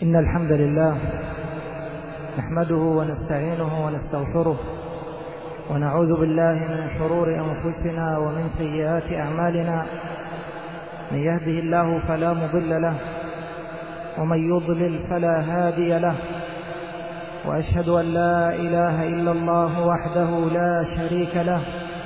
إن الحمد لله نحمده ونستعينه ونستغفره ونعوذ بالله من شرور أنفسنا ومن سيئات أعمالنا. من يهده الله فلا مضل له ومن يضلل فلا هادي له، وأشهد أن لا إله إلا الله وحده لا شريك له،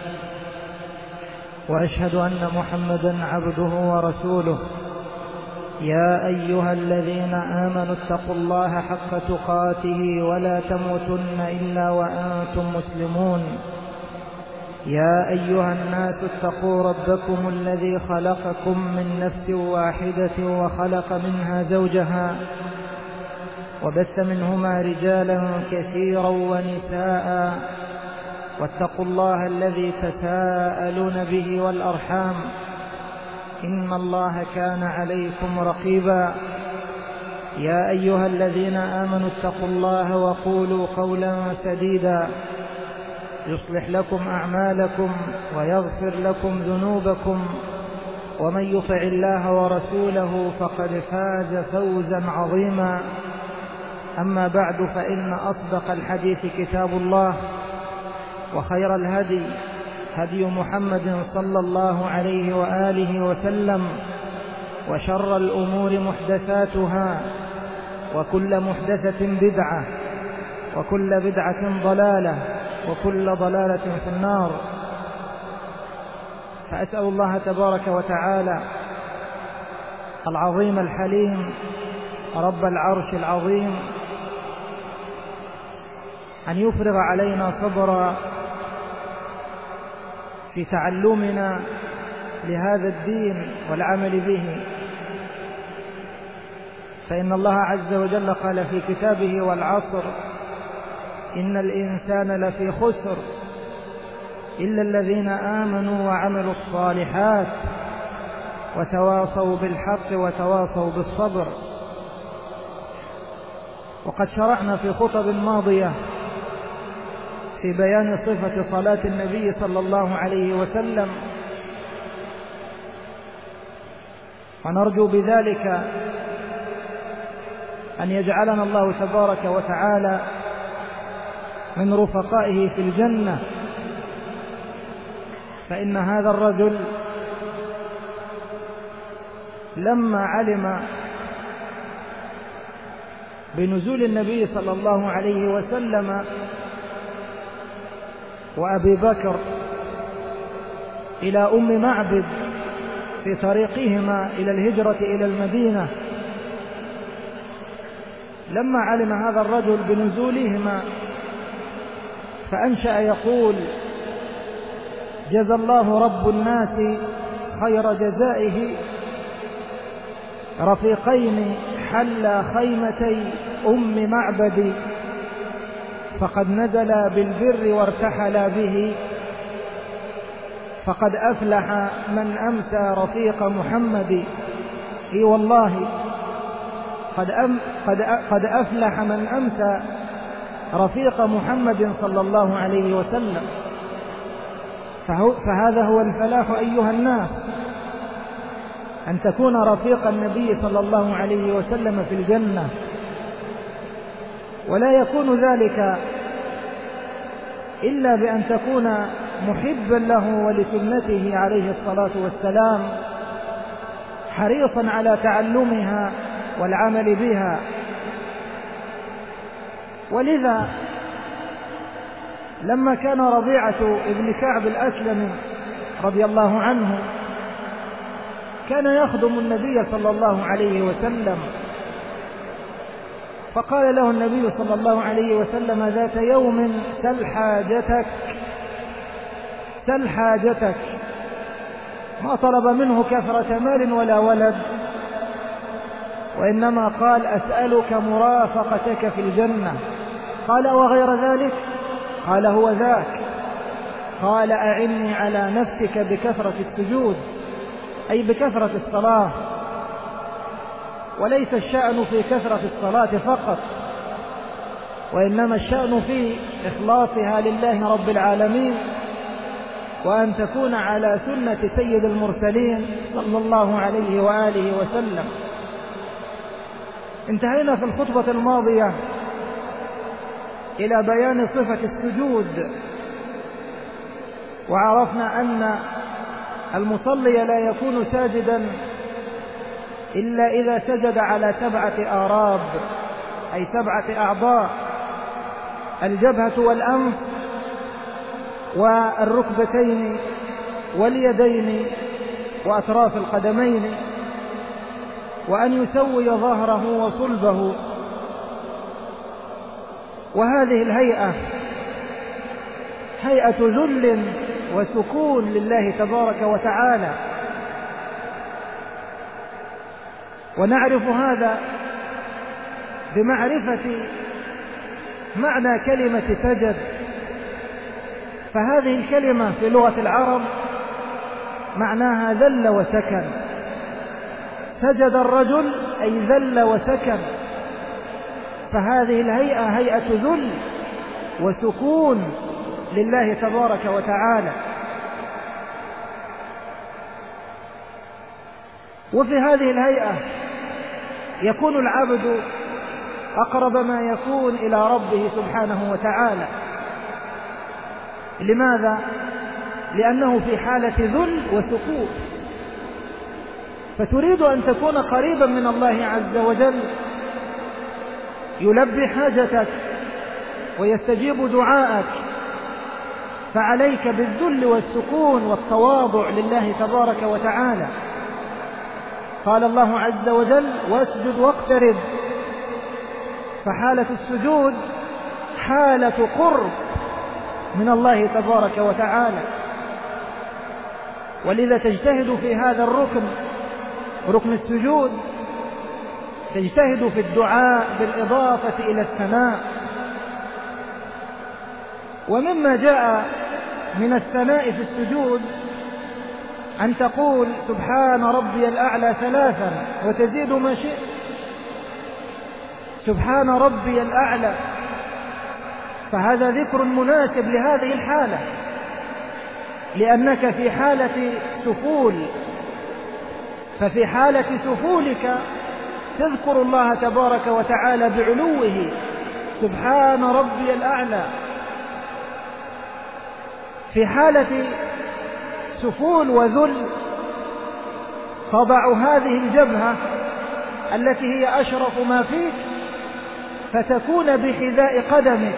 وأشهد أن محمدا عبده ورسوله. يا أيها الذين آمنوا اتقوا الله حق تقاته ولا تموتن إلا وأنتم مسلمون. يا أيها الناس اتقوا ربكم الذي خلقكم من نفس واحدة وخلق منها زوجها وبث منهما رجالا كثيرا ونساء، واتقوا الله الذي تساءلون به والأرحام، إن الله كان عليكم رقيبا. يا أيها الذين آمنوا اتقوا الله وقولوا قولا سديدا يصلح لكم أعمالكم ويغفر لكم ذنوبكم، ومن يطع الله ورسوله فقد فاز فوزا عظيما. أما بعد، فإن أصدق الحديث كتاب الله، وخير الهدي هدي محمد صلى الله عليه وآله وسلم، وشر الأمور محدثاتها، وكل محدثة بدعة، وكل بدعة ضلالة، وكل ضلالة في النار. فأسأل الله تبارك وتعالى العظيم الحليم رب العرش العظيم أن يفرغ علينا صبرا في تعلمنا لهذا الدين والعمل به، فإن الله عز وجل قال في كتابه: والعصر إن الإنسان لفي خسر إلا الذين آمنوا وعملوا الصالحات وتواصوا بالحق وتواصوا بالصبر. وقد شرعنا في خطب ماضية في بيان صفة صلاة النبي صلى الله عليه وسلم، ونرجو بذلك أن يجعلنا الله تبارك وتعالى من رفقائه في الجنة. فإن هذا الرجل لما علم بنزول النبي صلى الله عليه وسلم وأبي بكر إلى أم معبد في طريقهما إلى الهجرة إلى المدينة، لما علم هذا الرجل بنزولهما فأنشأ يقول: جزى الله رب الناس خير جزائه رفيقين حلا خيمتي أم معبد، فقد نزلا بالبر وارتحلا به، فقد أفلح من أمسى رفيق محمد. إي والله قد أفلح من أمسى رفيق محمد صلى الله عليه وسلم. فهذا هو الفلاح أيها الناس، أن تكون رفيق النبي صلى الله عليه وسلم في الجنة. ولا يكون ذلك إلا بأن تكون محبا له ولسنته عليه الصلاة والسلام، حريصا على تعلمها والعمل بها. ولذا لما كان ربيعة ابن كعب الأسلمي رضي الله عنه كان يخدم النبي صلى الله عليه وسلم، فقال له النبي صلى الله عليه وسلم ذات يوم: سل حاجتك. ما طلب منه كثرة مال ولا ولد، وإنما قال: أسألك مرافقتك في الجنة. قال: وغير ذلك؟ قال: هو ذاك. قال: أعني على نفسك بكثرة السجود، أي بكثرة الصلاة. وليس الشأن في كثرة الصلاة فقط، وإنما الشأن في إخلاصها لله رب العالمين، وأن تكون على سنة سيد المرسلين صلى الله عليه وآله وسلم. انتهينا في الخطبة الماضية إلى بيان صفة السجود، وعرفنا أن المصلي لا يكون ساجدا إلا إذا سجد على 7 آراب، أي 7 أعضاء: الجبهة والأنف والركبتين واليدين وأطراف القدمين، وأن يسوي ظهره وصلبه. وهذه الهيئة هيئة ذل وسكون لله تبارك وتعالى، ونعرف هذا بمعرفة معنى كلمة سجد. فهذه الكلمة في لغة العرب معناها ذل وسكن. سجد الرجل أي ذل وسكن، فهذه الهيئة هيئة ذل وسكون لله تبارك وتعالى. وفي هذه الهيئة يكون العبد أقرب ما يكون إلى ربه سبحانه وتعالى. لماذا؟ لأنه في حالة ذل وسكون، فتريد أن تكون قريبا من الله عز وجل، يلبي حاجتك ويستجيب دعاءك، فعليك بالذل والسكون والتواضع لله تبارك وتعالى. قال الله عز وجل: واسجد واقترب. فحالة السجود حالة قرب من الله تبارك وتعالى، ولذا تجتهد في هذا الركن، ركن السجود، تجتهد في الدعاء بالإضافة إلى الثناء. ومما جاء من الثناء في السجود أن تقول سبحان ربي الأعلى 3 وتزيد ما شئت. سبحان ربي الأعلى، فهذا ذكر مناسب لهذه الحالة، لأنك في حالة سفول، ففي حالة سفولك تذكر الله تبارك وتعالى بعلوه: سبحان ربي الأعلى. في حالة سفول وذل تضع هذه الجبهة التي هي أشرف ما فيك فتكون بحذاء قدمك،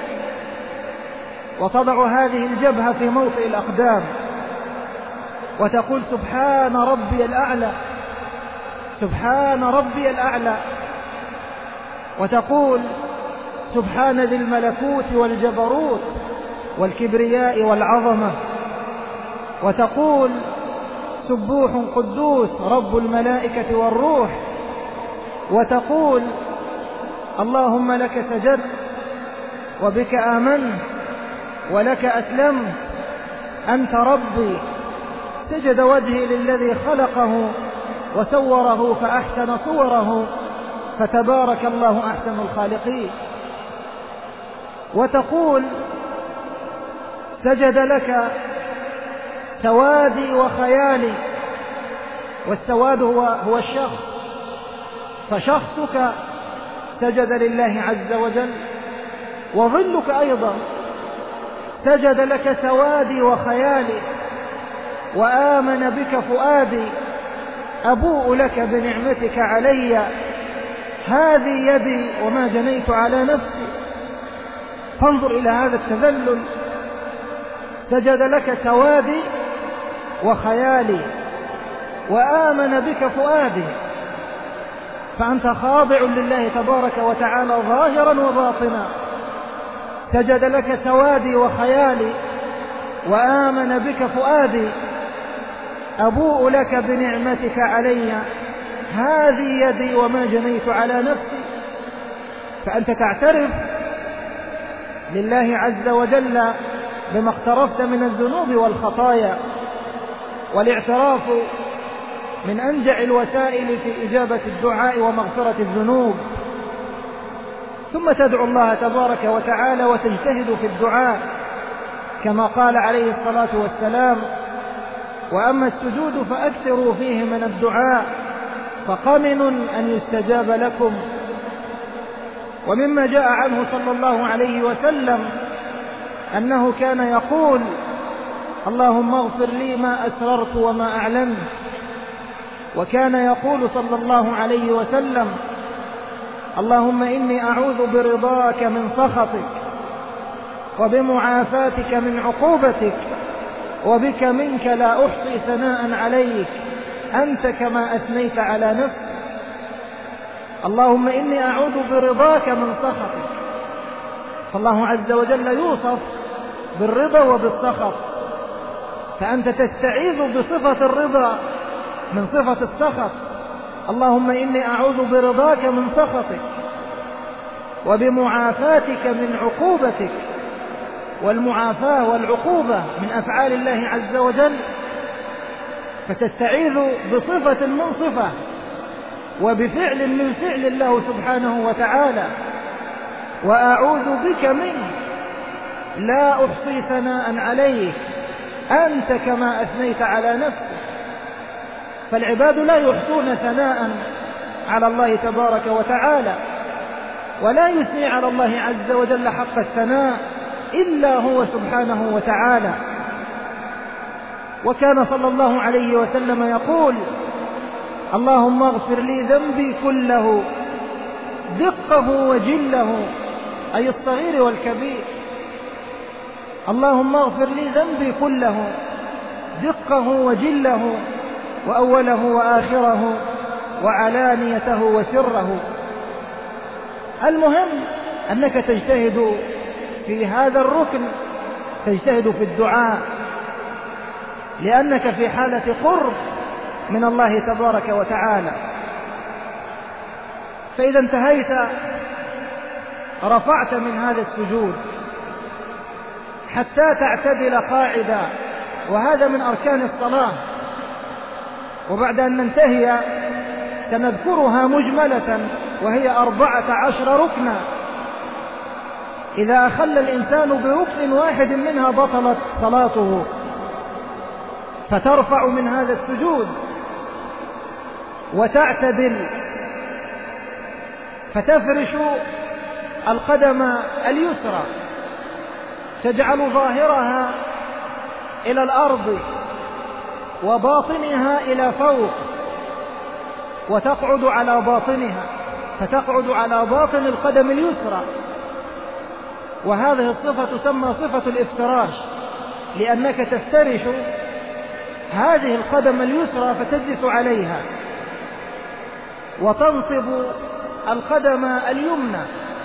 وتضع هذه الجبهة في موطئ الأقدام وتقول سبحان ربي الأعلى، سبحان ربي الأعلى، وتقول سبحان ذي الملكوت والجبروت والكبرياء والعظمة، وتقول سبوح قدوس رب الملائكة والروح، وتقول اللهم لك سجدت وبك آمنت ولك أسلمت أنت ربي. سجد وجهي للذي خلقه وسوره فأحسن صوره فتبارك الله أحسن الخالقين. وتقول سجد لك سوادي وخيالي، والسواد هو الشخص، فشخصك سجد لله عز وجل، وظلك أيضا سجد لك سوادي وخيالي، وآمن بك فؤادي، أبوء لك بنعمتك علي، هذه يدي وما جنيت على نفسي. فانظر إلى هذا التذلل، سجد لك سوادي وخيالي وآمن بك فؤادي، فأنت خاضع لله تبارك وتعالى ظاهرا وباطنا. سجد لك سوادي وخيالي وآمن بك فؤادي، أبوء لك بنعمتك علي، هذه يدي وما جنيت على نفسي. فأنت تعترف لله عز وجل بما اقترفت من الذنوب والخطايا، والاعتراف من أنجع الوسائل في إجابة الدعاء ومغفرة الذنوب. ثم تدعو الله تبارك وتعالى وتجتهد في الدعاء كما قال عليه الصلاة والسلام: وأما السجود فأكثروا فيه من الدعاء فقمن أن يستجاب لكم. ومما جاء عنه صلى الله عليه وسلم أنه كان يقول: اللهم اغفر لي ما أسررت وما أعلنت. وكان يقول صلى الله عليه وسلم: اللهم إني أعوذ برضاك من سخطك وبمعافاتك من عقوبتك وبك منك لا أحصي ثناء عليك أنت كما أثنيت على نفسك. اللهم إني أعوذ برضاك من سخطك. فالله عز وجل يوصف بالرضا وبالسخط، فأنت تستعيذ بصفة الرضا من صفة السخط. اللهم إني أعوذ برضاك من سخطك وبمعافاتك من عقوبتك. والمعافاة والعقوبة من أفعال الله عز وجل، فتستعيذ بصفة من صفة وبفعل من فعل الله سبحانه وتعالى. وأعوذ بك منك لا أحصي ثناء عليك أنت كما أثنيت على نفسك. فالعباد لا يحصون ثناء على الله تبارك وتعالى، ولا يثني على الله عز وجل حق الثناء إلا هو سبحانه وتعالى. وكان صلى الله عليه وسلم يقول: اللهم اغفر لي ذنبي كله دقه وجله، أي الصغير والكبير. اللهم اغفر لي ذنبي كله دقه وجله وأوله وآخره وعلانيته وسره. المهم أنك تجتهد في هذا الركن، تجتهد في الدعاء، لأنك في حالة قرب من الله تبارك وتعالى. فإذا انتهيت رفعت من هذا السجود حتى تعتدل قاعدا، وهذا من أركان الصلاة. وبعد أن ننتهي سنذكرها مجملة، وهي 14 ركنا. إذا أخل الإنسان بركن واحد منها بطلت صلاته. فترفع من هذا السجود وتعتدل، فتفرش القدم اليسرى، تجعل ظاهرها إلى الأرض وباطنها إلى فوق، وتقعد على باطنها، فتقعد على باطن القدم اليسرى. وهذه الصفة تسمى صفة الافتراش، لأنك تفترش هذه القدم اليسرى فتجلس عليها، وتنصب القدم اليمنى،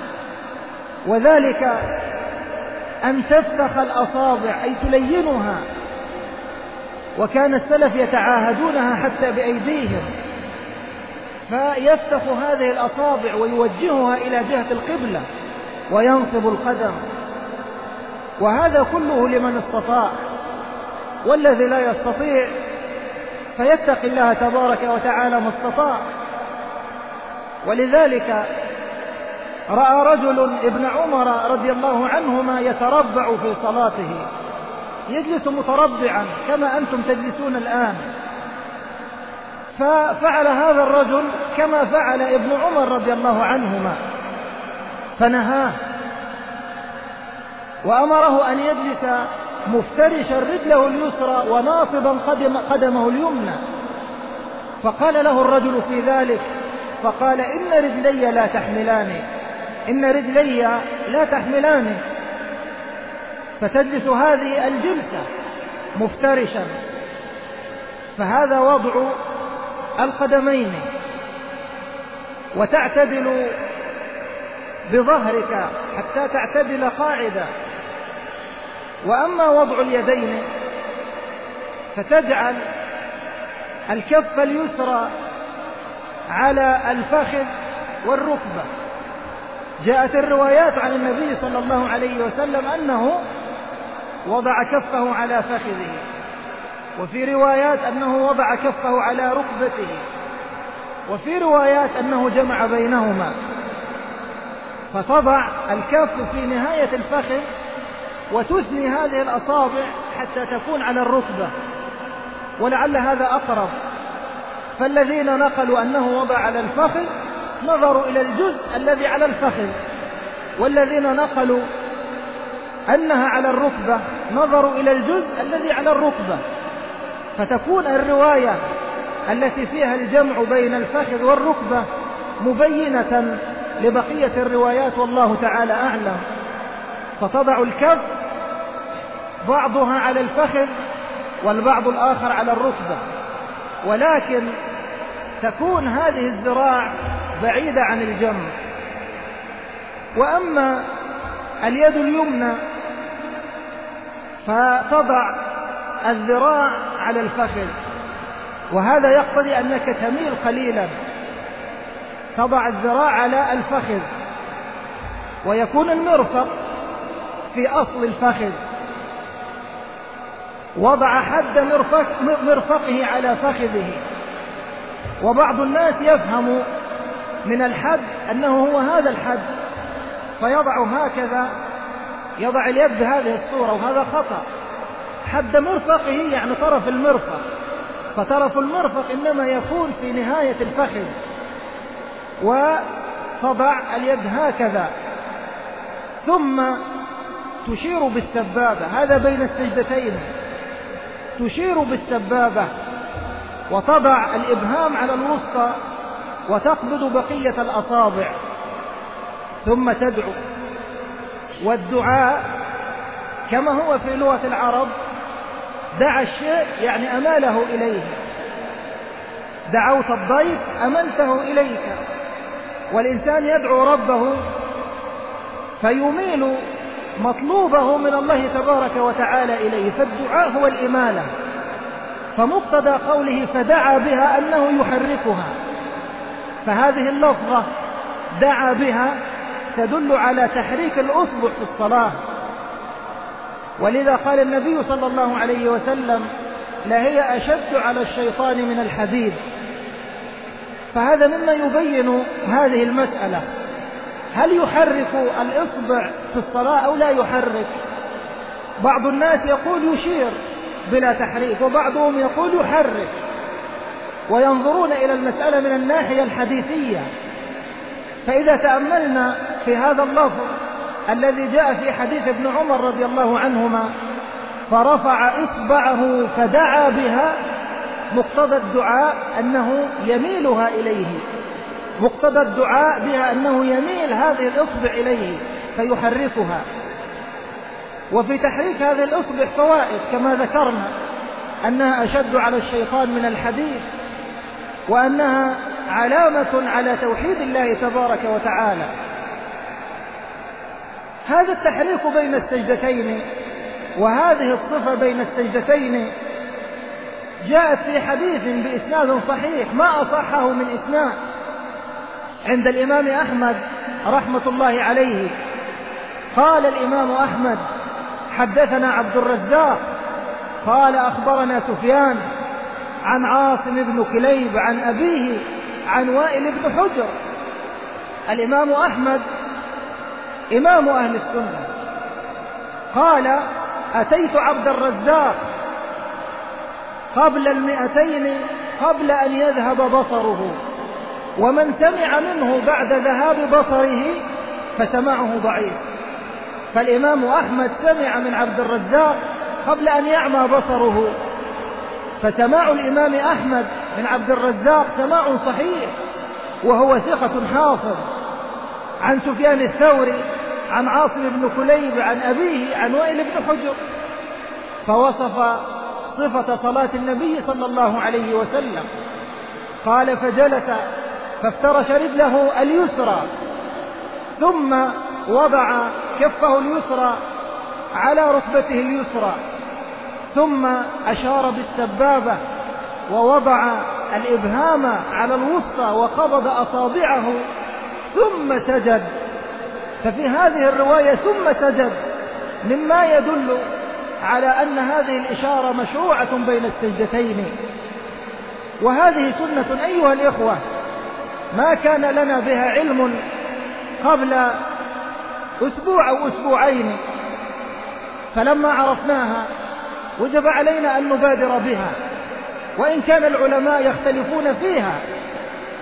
وذلك أن تفسخ الأصابع أي تلينها. وكان السلف يتعاهدونها حتى بأيديهم، فيفتح هذه الأصابع ويوجهها إلى جهة القبلة وينصب القدم. وهذا كله لمن استطاع، والذي لا يستطيع فيتق الله تبارك وتعالى ما استطاع. ولذلك رأى رجل ابن عمر رضي الله عنهما يتربع في صلاته، يجلس متربعا كما أنتم تجلسون الآن. ففعل هذا الرجل كما فعل ابن عمر رضي الله عنهما، فنهاه وأمره أن يجلس مفترشا رجله اليسرى وناصبا قدمه اليمنى. فقال له الرجل في ذلك، فقال: إن رجلي لا تحملاني، إن رجلي لا تحملاني. فتجلس هذه الجلسة مفترشا، فهذا وضع القدمين، وتعتدل بظهرك حتى تعتدل قاعدة. وأما وضع اليدين فتجعل الكف اليسرى على الفخذ والركبة. جاءت الروايات عن النبي صلى الله عليه وسلم أنه وضع كفه على فخذه، وفي روايات أنه وضع كفه على ركبته، وفي روايات أنه جمع بينهما. فتضع الكف في نهاية الفخذ وتثني هذه الأصابع حتى تكون على الركبة، ولعل هذا أقرب. فالذين نقلوا أنه وضع على الفخذ نظروا إلى الجزء الذي على الفخذ، والذين نقلوا أنها على الركبة نظروا إلى الجزء الذي على الركبة، فتكون الرواية التي فيها الجمع بين الفخذ والركبة مبينة لبقية الروايات، والله تعالى أعلم. فتضع الكف بعضها على الفخذ والبعض الآخر على الركبة، ولكن تكون هذه الذراع بعيدة عن الجنب. وأما اليد اليمنى فتضع الذراع على الفخذ، وهذا يقتضي أنك تميل قليلا، تضع الذراع على الفخذ، ويكون المرفق في أصل الفخذ، وضع حد مرفقه على فخذه. وبعض الناس يفهم من الحد أنه هو هذا الحد، فيضع هكذا، يضع اليد بهذه الصورة، وهذا خطأ. حد مرفقه يعني طرف المرفق، فطرف المرفق إنما يكون في نهاية الفخذ، وتضع اليد هكذا ثم تشير بالسبابة، هذا بين السجدتين، تشير بالسبابة وتضع الإبهام على الوسطى وتقبض بقية الأصابع ثم تدعو. والدعاء كما هو في لغة العرب، دعا الشيء يعني أماله إليه، دعوت الضيف أملته إليك. والإنسان يدعو ربه فيميل مطلوبه من الله تبارك وتعالى إليه، فالدعاء هو الإمالة. فمقتضى قوله فدعا بها أنه يحركها، فهذه اللفظة دعا بها تدل على تحريك الأصبع في الصلاة. ولذا قال النبي صلى الله عليه وسلم لهي أشد على الشيطان من الحديد. فهذا مما يبين هذه المسألة، هل يحرك الإصبع في الصلاة أو لا يحرك؟ بعض الناس يقول يشير بلا تحريك، وبعضهم يقول يحرك، وينظرون إلى المسألة من الناحية الحديثية. فإذا تأملنا في هذا اللفظ الذي جاء في حديث ابن عمر رضي الله عنهما فرفع إصبعه فدعا بها، مقتضى الدعاء أنه يميلها إليه، مقتضى الدعاء بها أنه يميل هذه الإصبع إليه فيحركها. وفي تحريك هذه الإصبع فوائد كما ذكرنا، أنها أشد على الشيطان من الحديد، وأنها علامة على توحيد الله تبارك وتعالى. هذا التحريك بين السجدتين وهذه الصفة بين السجدتين جاءت في حديث بإسناد صحيح ما أصحه من إسناد عند الإمام أحمد رحمة الله عليه. قال الإمام أحمد حدثنا عبد الرزاق قال أخبرنا سفيان عن عاصم بن كليب عن أبيه عن وائل بن حجر. الإمام أحمد إمام أهل السنة قال أتيت عبد الرزاق قبل 200 قبل أن يذهب بصره، ومن سمع منه بعد ذهاب بصره فسمعه ضعيف. فالإمام أحمد سمع من عبد الرزاق قبل أن يعمى بصره، فسماع الإمام أحمد من عبد الرزاق سماع صحيح، وهو ثقة حافظ. عن سفيان الثوري عن عاصم بن كليب عن أبيه عن وائل بن حجر، فوصف صفة صلاة النبي صلى الله عليه وسلم. قال فجلس فافترش رجله اليسرى ثم وضع كفه اليسرى على ركبته اليسرى، ثم أشار بالسبابة ووضع الإبهام على الوسطى وقبض أصابعه ثم سجد. ففي هذه الرواية ثم سجد مما يدل على أن هذه الإشارة مشروعة بين السجدتين. وهذه سنة أيها الإخوة ما كان لنا بها علم قبل أسبوع أو أسبوعين، فلما عرفناها وجب علينا أن نبادر بها، وإن كان العلماء يختلفون فيها،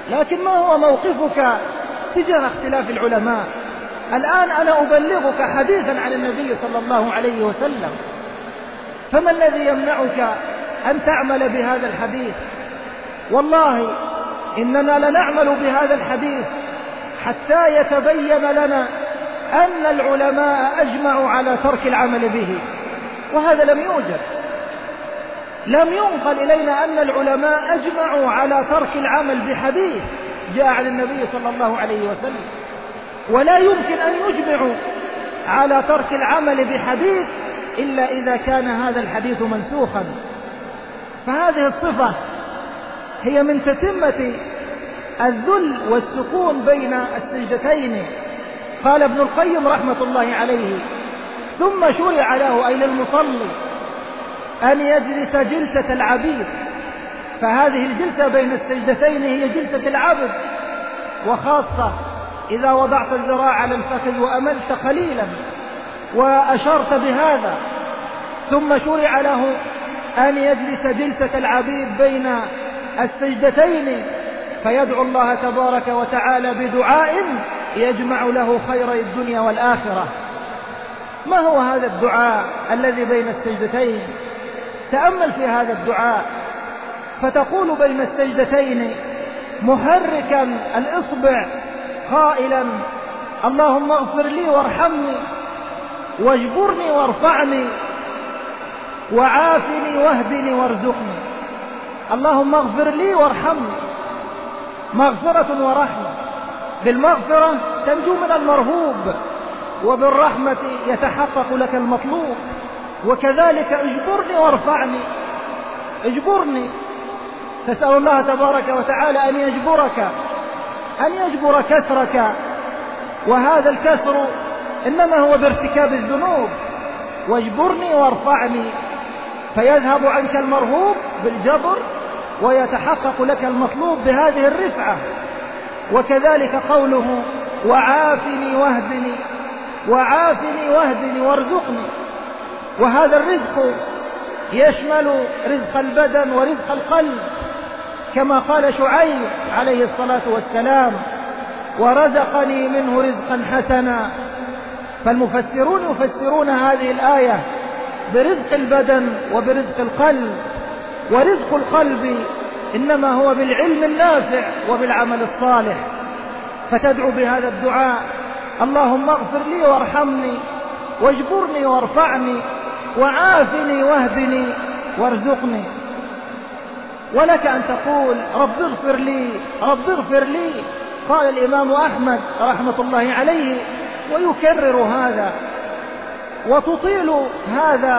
لكن ما هو موقفك تجاه اختلاف العلماء؟ الآن أنا أبلغك حديثا عن النبي صلى الله عليه وسلم، فما الذي يمنعك أن تعمل بهذا الحديث؟ والله إننا لنعمل بهذا الحديث حتى يتبين لنا أن العلماء أجمعوا على ترك العمل به، وهذا لم يوجد. لم ينقل إلينا أن العلماء أجمعوا على ترك العمل بحديث جاء عن النبي صلى الله عليه وسلم، ولا يمكن أن يجمعوا على ترك العمل بحديث إلا إذا كان هذا الحديث منسوخا. فهذه الصفة هي من تتمة الذل والسكون بين السجدتين. قال ابن القيم رحمة الله عليه: ثم شرع له، أي للمصلي، أن يجلس جلسة العبيد. فهذه الجلسة بين السجدتين هي جلسة العبد، وخاصة إذا وضعت الذراع على الفخذ وأملت قليلا وأشرت بهذا. ثم شرع له أن يجلس جلسة العبيد بين السجدتين، فيدعو الله تبارك وتعالى بدعاء يجمع له خيري الدنيا والآخرة. ما هو هذا الدعاء الذي بين السجدتين؟ تأمل في هذا الدعاء، فتقول بين السجدتين محركا الإصبع قائلا: اللهم اغفر لي وارحمني واجبرني وارفعني وعافني واهدني وارزقني. اللهم اغفر لي وارحمني، مغفرة ورحمة. بالمغفرة تنجو من المرهوب، وبالرحمة يتحقق لك المطلوب. وكذلك اجبرني وارفعني. اجبرني، تسأل الله تبارك وتعالى أن يجبر كسرك، وهذا الكسر إنما هو بارتكاب الذنوب. واجبرني وارفعني، فيذهب عنك المرهوب بالجبر ويتحقق لك المطلوب بهذه الرفعة. وكذلك قوله: وعافني واهدني وارزقني. وهذا الرزق يشمل رزق البدن ورزق القلب، كما قال شعيب عليه الصلاة والسلام: ورزقني منه رزقا حسنا. فالمفسرون يفسرون هذه الآية برزق البدن وبرزق القلب. ورزق القلب إنما هو بالعلم النافع وبالعمل الصالح. فتدعو بهذا الدعاء: اللهم اغفر لي وارحمني واجبرني وارفعني وعافني واهدني وارزقني. ولك أن تقول: رب اغفر لي. قال الإمام أحمد رحمة الله عليه، ويكرر هذا وتطيل هذا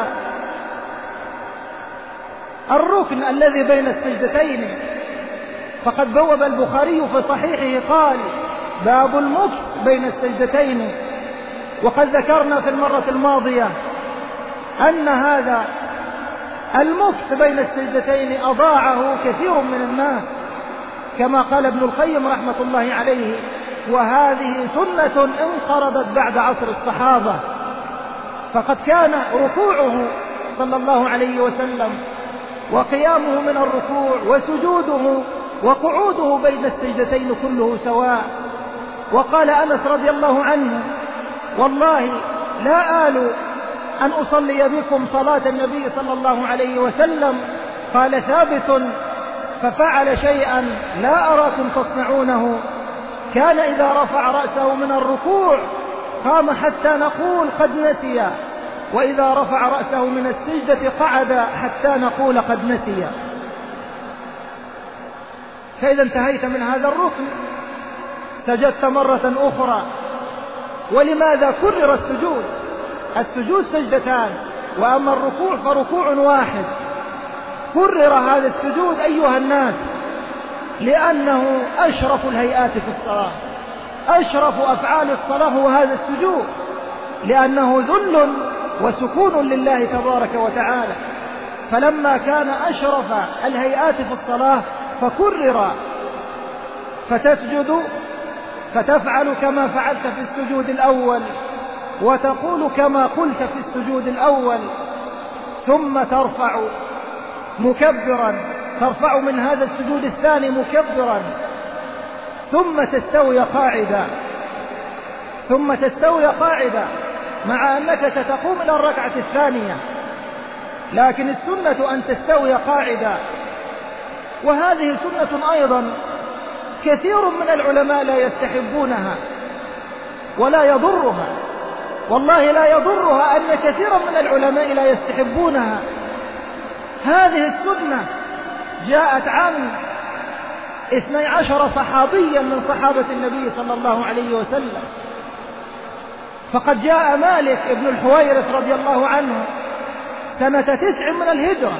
الركن الذي بين السجدتين. فقد بوب البخاري في صحيحه قال: باب المكث بين السجدتين. وقد ذكرنا في المرة الماضية أن هذا المكث بين السجدتين أضاعه كثير من الناس، كما قال ابن القيم رحمة الله عليه: وهذه سنة انقرضت بعد عصر الصحابة. فقد كان ركوعه صلى الله عليه وسلم وقيامه من الركوع وسجوده وقعوده بين السجدتين كله سواء. وقال أنس رضي الله عنه: والله لا آل أن أصلي بكم صلاة النبي صلى الله عليه وسلم. قال ثابت: ففعل شيئا لا أراكم تصنعونه، كان إذا رفع رأسه من الركوع قام حتى نقول قد نسي، وإذا رفع رأسه من السجدة قعد حتى نقول قد نسي. فإذا انتهيت من هذا الركن سجدت مرة أخرى. ولماذا كرر السجود؟ السجود سجدتان، وأما الركوع فركوع واحد. كرر هذا السجود أيها الناس لأنه أشرف الهيئات في الصلاة، أشرف أفعال الصلاة هو هذا السجود، لأنه ذل وسكون لله تبارك وتعالى. فلما كان أشرف الهيئات في الصلاة فكرر، فتسجد فتفعل كما فعلت في السجود الأول، وتقول كما قلت في السجود الأول، ثم ترفع مكبرا، ترفع من هذا السجود الثاني مكبرا، ثم تستوي قاعدة مع أنك ستقوم إلى الركعة الثانية، لكن السنة أن تستوي قاعدة. وهذه سنة أيضا كثير من العلماء لا يستحبونها ولا يضرها، والله لا يضرها أن كثيرا من العلماء لا يستحبونها. هذه السنة جاءت عن 12 صحابيا من صحابة النبي صلى الله عليه وسلم. فقد جاء مالك بن الحويرث رضي الله عنه سنة 9 من الهجرة،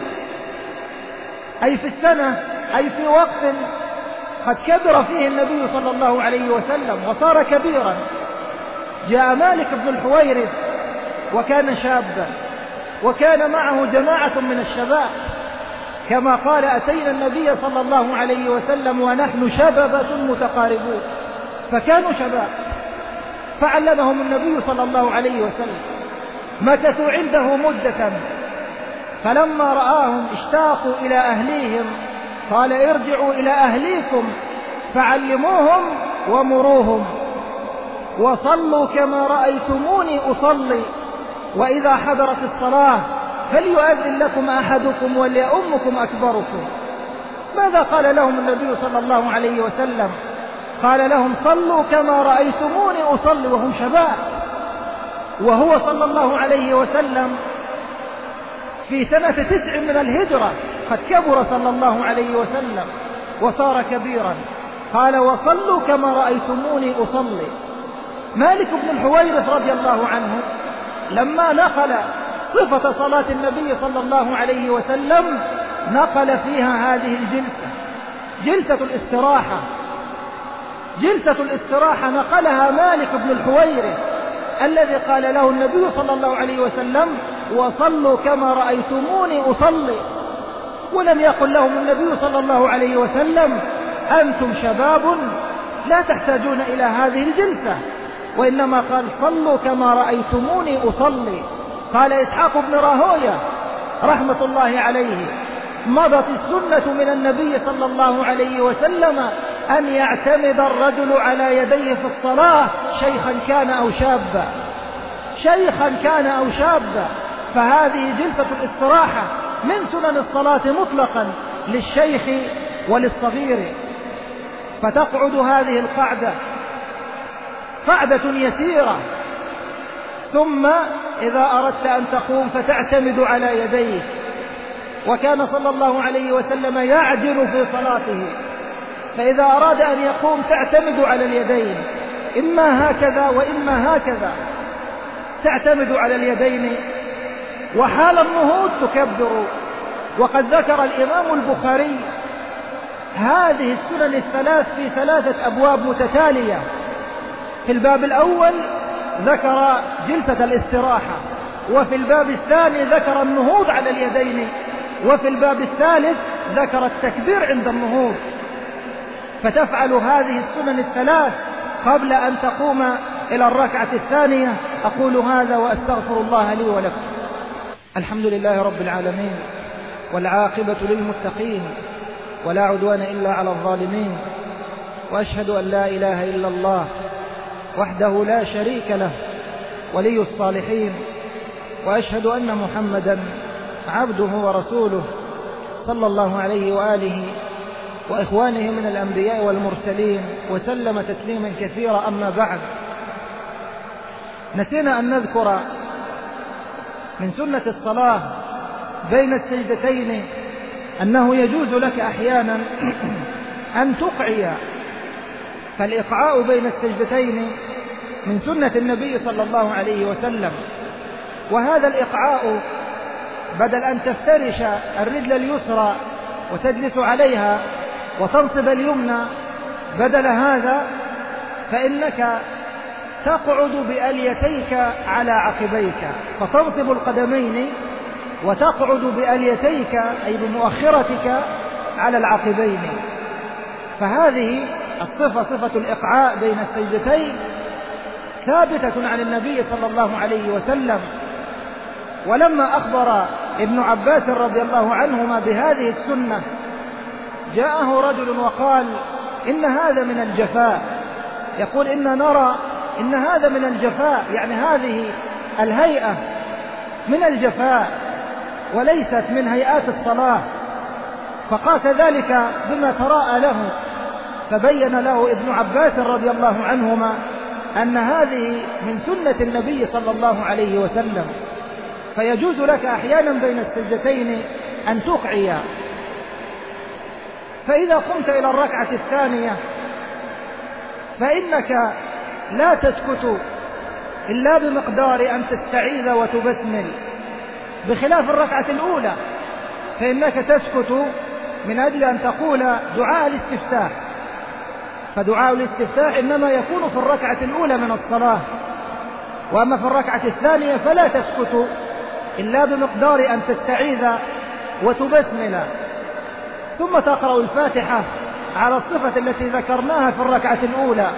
أي في السنة، أي في وقت قد كبر فيه النبي صلى الله عليه وسلم وصار كبيرا. جاء مالك بن الحويرث وكان شابا، وكان معه جماعة من الشباب، كما قال: أتينا النبي صلى الله عليه وسلم ونحن شبابة متقاربون. فكانوا شباب، فعلمهم النبي صلى الله عليه وسلم. مكثوا عنده مدة، فلما رآهم اشتاقوا إلى أهليهم قال: ارجعوا إلى أهليكم فعلموهم ومروهم، وصلوا كما رأيتموني أصلي، وإذا حضرت الصلاة فليؤذن لكم أحدكم وليؤمكم أكبركم. ماذا قال لهم النبي صلى الله عليه وسلم؟ قال لهم: صلوا كما رأيتموني أصلي، وهم شباب. وهو صلى الله عليه وسلم في سنة 9 من الهجرة قد كبر صلى الله عليه وسلم وصار كبيرا. قال: وصلوا كما رأيتموني أصلي. مالك بن الحويرث رضي الله عنه لما نقل صفة صلاة النبي صلى الله عليه وسلم نقل فيها هذه الجلسة، جلسة الاستراحة. جلسة الاستراحة نقلها مالك بن الحويرث الذي قال له النبي صلى الله عليه وسلم: وصلوا كما رأيتموني أصلي. ولم يقل لهم النبي صلى الله عليه وسلم: أنتم شباب لا تحتاجون إلى هذه الجلسة، وإنما قال: صلوا كما رأيتموني أصلي. قال إسحاق بن راهويه رحمة الله عليه: مضت السنة من النبي صلى الله عليه وسلم أن يعتمد الرجل على يديه في الصلاة، شيخا كان أو شابا، شيخا كان أو شابا. فهذه جلسة الاستراحة من سنن الصلاة مطلقا للشيخ وللصغير. فتقعد هذه القعدة قعدة يسيرة، ثم إذا أردت أن تقوم فتعتمد على يديك. وكان صلى الله عليه وسلم يعجل في صلاته، فإذا أراد أن يقوم تعتمد على اليدين، إما هكذا وإما هكذا، تعتمد على اليدين. وحال النهوض تكبر. وقد ذكر الإمام البخاري هذه السنن الثلاث في 3 أبواب متتالية. في الباب الأول ذكر جلسة الاستراحة، وفي الباب الثاني ذكر النهوض على اليدين، وفي الباب الثالث ذكر التكبير عند النهوض. فتفعل هذه السنن الثلاث قبل أن تقوم إلى الركعة الثانية. أقول هذا وأستغفر الله لي ولكم. الحمد لله رب العالمين، والعاقبة للمتقين، ولا عدوان إلا على الظالمين، وأشهد أن لا إله إلا الله وحده لا شريك له ولي الصالحين، وأشهد أن محمدا عبده ورسوله صلى الله عليه وآله وإخوانه من الأنبياء والمرسلين، وسلم تسليما كثيرا. أما بعد، نسينا أن نذكر من سنة الصلاة بين السجدتين أنه يجوز لك أحيانا أن تقعي. فالإقعاء بين السجدتين من سنة النبي صلى الله عليه وسلم. وهذا الإقعاء بدل أن تفترش الرجل اليسرى وتجلس عليها وتنصب اليمنى، بدل هذا فإنك تقعد بأليتيك على عقبيك، فتنصب القدمين وتقعد بأليتيك أي بمؤخرتك على العقبين. فهذه الصفة، صفة الإقعاء بين السجدتين، ثابتة عن النبي صلى الله عليه وسلم. ولما أخبر ابن عباس رضي الله عنهما بهذه السنة، جاءه رجل وقال: إن هذا من الجفاء، يقول إن نرى إن هذا من الجفاء، يعني هذه الهيئة من الجفاء وليست من هيئات الصلاة. فقاس ذلك بما تراءى له، فبين له ابن عباس رضي الله عنهما أن هذه من سنة النبي صلى الله عليه وسلم، فيجوز لك أحيانا بين السجدتين أن تقعيا. فإذا قمت إلى الركعة الثانية فإنك لا تسكت إلا بمقدار أن تستعيذ وتبسمل، بخلاف الركعة الأولى فإنك تسكت من أجل أن تقول دعاء الاستفتاح، فدعاء الاستفتاح إنما يكون في الركعة الأولى من الصلاة، وأما في الركعة الثانية فلا تسكت إلا بمقدار أن تستعيذ وتبسمل، ثم تقرأ الفاتحة على الصفة التي ذكرناها في الركعة الأولى،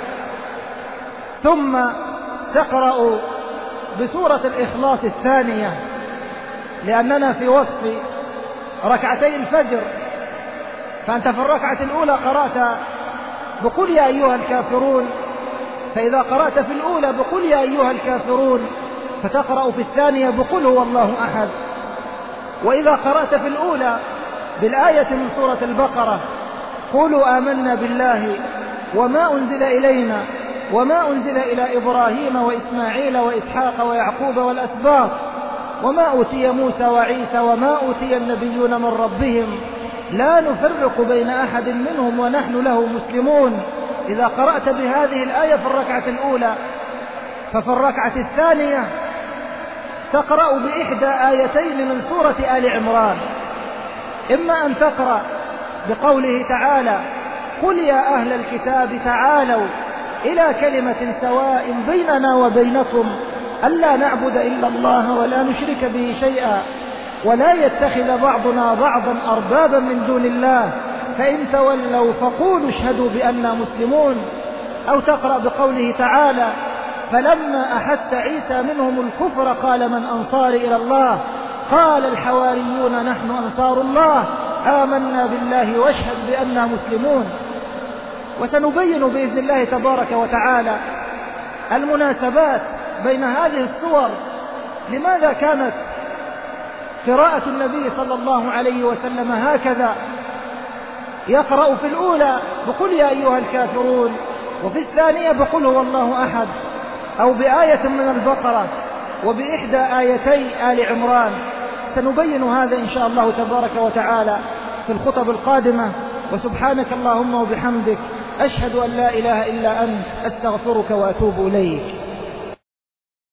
ثم تقرأ بسورة الإخلاص الثانية، لأننا في وصف ركعتي الفجر، فأنت في الركعة الأولى قرأت بقل يا أيها الكافرون، فإذا قرأت في الأولى بقل يا أيها الكافرون فتقرأ في الثانية بقل هو الله أحد. وإذا قرأت في الأولى بالآية من سورة البقرة قولوا آمنا بالله وما أنزل إلينا وما أنزل إلى إبراهيم وإسماعيل وإسحاق ويعقوب والأسباط وما أوتي موسى وعيسى وما أوتي النبيون من ربهم لا نفرق بين أحد منهم ونحن له مسلمون. إذا قرأت بهذه الآية في الركعة الأولى، ففي الركعة الثانية تقرأ بإحدى آيتين من سورة آل عمران، إما أن تقرأ بقوله تعالى قل يا أهل الكتاب تعالوا إلى كلمة سواء بيننا وبينكم ألا نعبد إلا الله ولا نشرك به شيئا ولا يتخذ بعضنا بعضا أربابا من دون الله فإن تولوا فقولوا اشهدوا بأننا مسلمون. أو تقرأ بقوله تعالى فلما أحس عيسى منهم الكفر قال من أنصاري إلى الله قال الحواريون نحن أنصار الله آمنا بالله واشهد بأننا مسلمون. وسنبين بإذن الله تبارك وتعالى المناسبات بين هذه الصور، لماذا كانت قراءة النبي صلى الله عليه وسلم هكذا، يقرأ في الأولى بقل يا أيها الكافرون وفي الثانية بقل هو الله أحد، أو بآية من البقرة وبإحدى آيتي آل عمران. سنبين هذا إن شاء الله تبارك وتعالى في الخطب القادمة. وسبحانك اللهم وبحمدك أشهد أن لا إله إلا أنت أستغفرك وأتوب إليك.